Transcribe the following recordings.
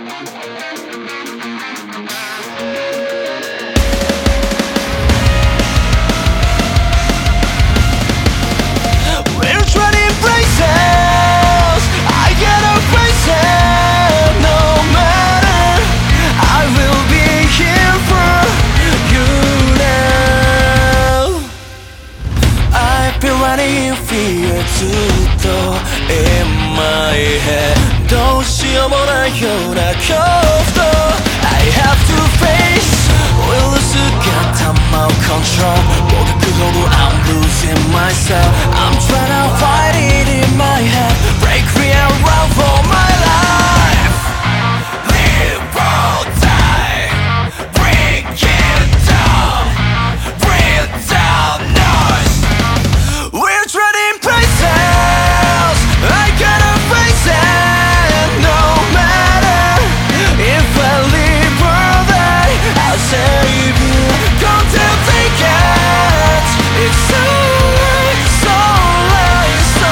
Fear ずっと in my head どうしようもないような恐怖と I have to face Will lose get my control もがくほど I'm losing myself I'm trying to fight it in my head Break free and run for my life Live or die Bring it down Bring it down noise We're trading places I gotta face it No matter If I live or die I'll save you Don't you take it It's alright, so right, so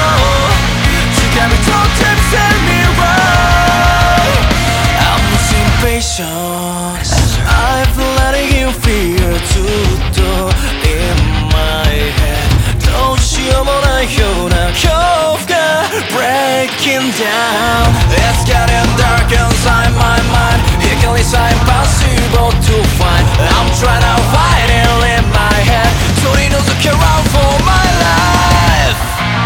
You got me talk and set me right I'm losing patience I've been letting you fear too in my head どうしようもないような恐怖が Breaking down It's getting dark inside my mind Equally impossible to find I'm trying to fight it in my head 取り除け run for my life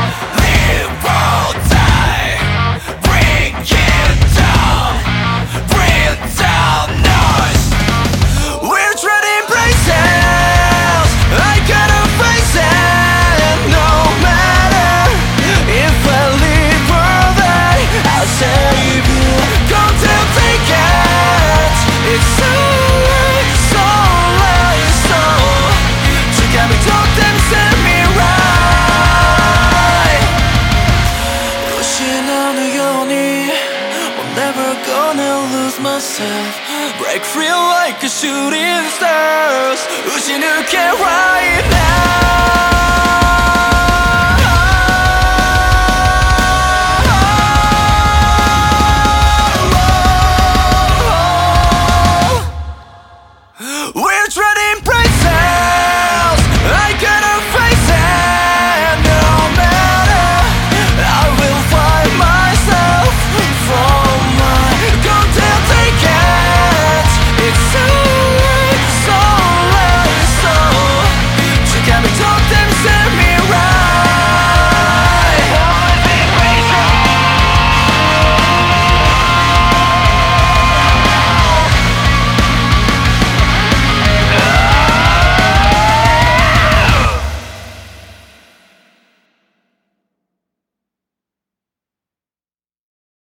Live or die Bring it down Bring it down noise We're trading places I gotta face it No matter If I live or die I'll save you Don't you take it It's alright, so right, so You got me talk and set me right 失うように I'm never gonna lose myself Break free like a shooting stars 打ち抜け right now